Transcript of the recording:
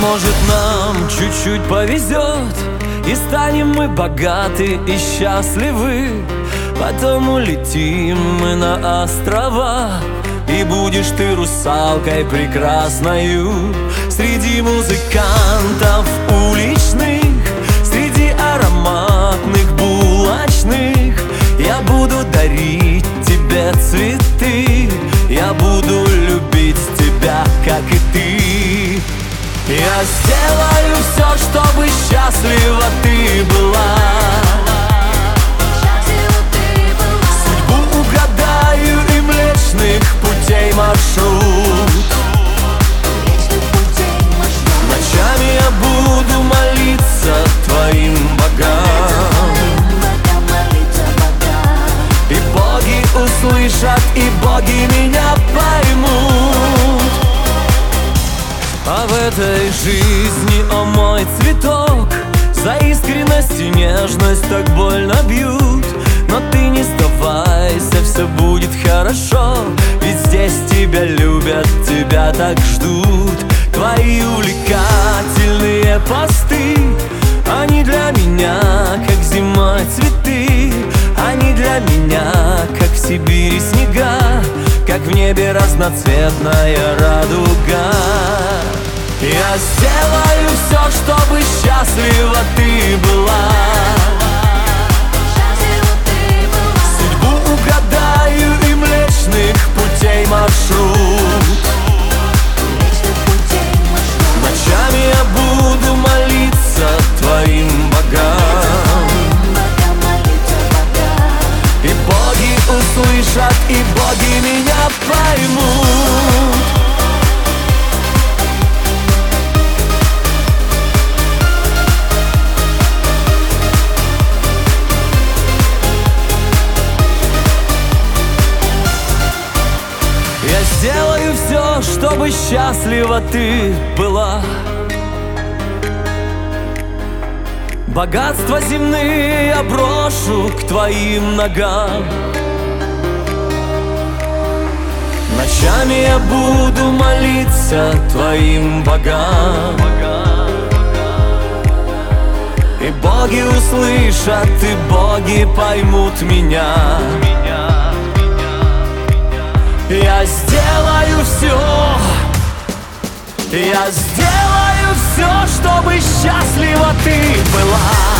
может, нам чуть-чуть повезет, и станем мы богаты и счастливы. Потом улетим мы на острова, и будешь ты русалкой прекрасною. Среди музыкантов уличных, среди ароматных булочных я буду дарить тебе цветы, я буду любить тебя, как и ты. Я сделаю все, чтобы счастлива ты была. Судьбу угадаю и Млечных Путей маршрут. Ночами я буду молиться твоим богам, и боги услышат, и боги меня поймут. А в этой жизни, о мой цветок, за искренность и нежность так больно бьют. Но ты не сдавайся, все будет хорошо, ведь здесь тебя любят, тебя так ждут. Твои увлекательные посты, они для меня, как зимой цветы. Они для меня, как в Сибири снега, как в небе разноцветная радуга. Я сделаю все, чтобы счастлива ты была. Судьбу угадаю и Млечных Путей маршрут. Ночами я буду молиться твоим богам, и боги услышат, и боги меня поймут. Я сделаю все, чтобы счастлива ты была. Богатства земные я брошу к твоим ногам. Ночами я буду молиться твоим богам, и боги услышат, и боги поймут меня. Я сделаю все, я сделаю все, чтобы счастлива ты была.